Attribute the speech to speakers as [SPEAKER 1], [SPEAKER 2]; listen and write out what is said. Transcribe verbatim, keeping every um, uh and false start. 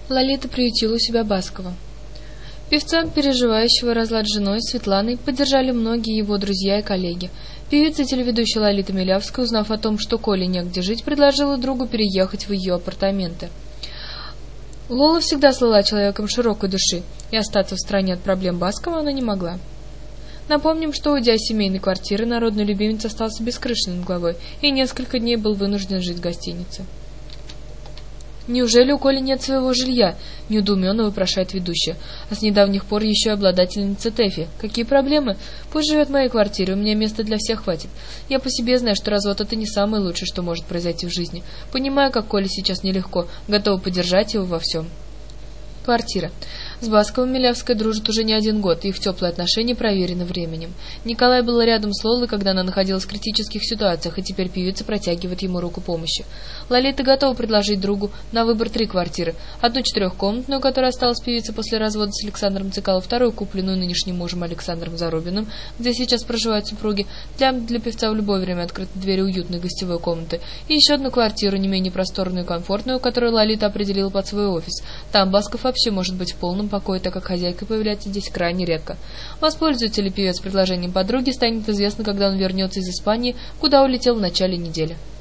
[SPEAKER 1] Лолита приютила у себя Баскова. Певца, переживающего разлад с женой Светланой, поддержали многие его друзья и коллеги. Певица и телеведущая Лолита Милявская, узнав о том, что Коле негде жить, предложила другу переехать в ее апартаменты. Лола всегда слыла человеком широкой души, и остаться в стороне от проблем Баскова она не могла. Напомним, что, уйдя из семейной квартиры, народный любимец остался без крыши над головой и несколько дней был вынужден жить в гостинице. «Неужели у Коли нет своего жилья?» – неудоуменно вопрошает ведущая. «А с недавних пор еще и обладательница Тэфи. Какие проблемы? Пусть живет в моей квартире, у меня места для всех хватит. Я по себе знаю, что развод – это не самое лучшее, что может произойти в жизни. Понимаю, как Коле сейчас нелегко, готова поддержать его во всем». Квартира. С Басковым Милявская дружит уже не один год, и их теплые отношения проверены временем. Николай был рядом с Лолой, когда она находилась в критических ситуациях, и теперь певица протягивает ему руку помощи. Лолита готова предложить другу на выбор три квартиры. Одну четырехкомнатную, которая осталась певице после развода с Александром Цикало, вторую, купленную нынешним мужем Александром Зарубиным, где сейчас проживают супруги. Для, для певца в любое время открыты двери уютной гостевой комнаты. И еще одну квартиру, не менее просторную и комфортную, которую Лолита определила под свой офис. Там Басков вообще может быть в полном покое, так как хозяйка появляется здесь крайне редко. Воспользуется ли певец предложением подруги, станет известно, когда он вернется из Испании, куда улетел в начале недели.